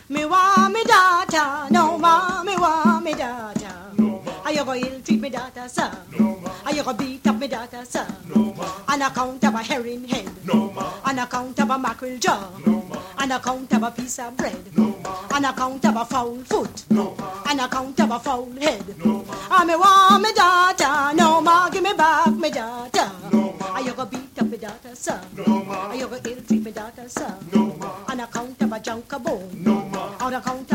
Me want me daughter, no ma, me want me daughter. Are you going to treat me daughter, sir? Are you going to beat up me daughter, sir? On account of a herring head, on account of a mackerel jaw, on account of a piece of bread, on account of a foul foot, on account of a foul head. I me want me daughter, no ma, give me back me daughter. Are you going to beat up me daughter, sir? Are you going to ill treat me daughter, sir? On account of a junk of bone, on account